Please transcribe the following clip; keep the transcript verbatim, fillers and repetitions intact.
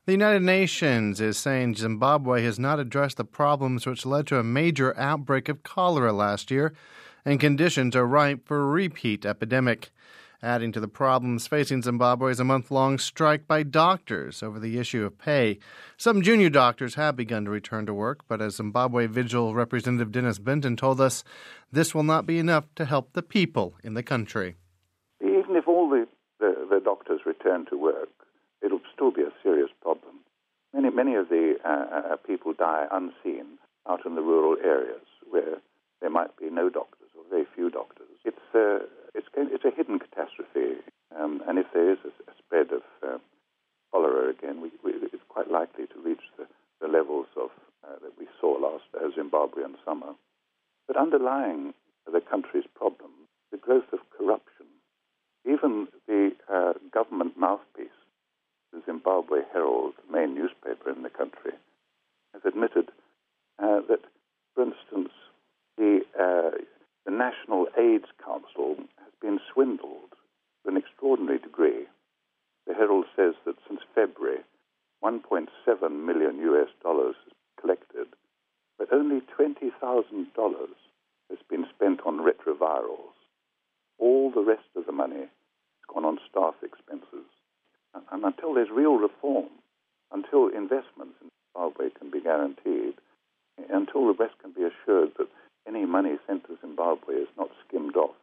The United Nations is saying Zimbabwe has not addressed the problems which led to a major outbreak of cholera last year, and conditions are ripe for a repeat epidemic. Adding to the problems facing Zimbabwe is a month-long strike by doctors over the issue of pay. Some junior doctors have begun to return to work, but as Zimbabwe Vigil Representative Dennis Benton told us, this will not be enough to help the people in the country. Even if all the, the, the doctors return to work, it'll still be a serious problem. Many, many of the uh, uh, people die unseen out in the rural areas where there might be no doctors or very few doctors. It's uh, it's, it's a hidden catastrophe, um, and if there is a, a spread of uh, cholera again, we, we, it's quite likely to reach the, the levels of uh, that we saw last uh, Zimbabwean summer. But underlying the country's problem, the growth of corruption. Even the uh, government mouthpiece, the Zimbabwe Herald, the main newspaper in the country, has admitted uh, that, for instance, the, uh, the National AIDS Council has been swindled to an extraordinary degree. The Herald says that since February, one point seven million U S dollars has been collected, but only twenty thousand dollars has been spent on retrovirals. All the rest of the money has gone on staff expenses. And, and until there's real reform, until investments in Zimbabwe can be guaranteed, until the West can be assured that any money sent to Zimbabwe is not skimmed off,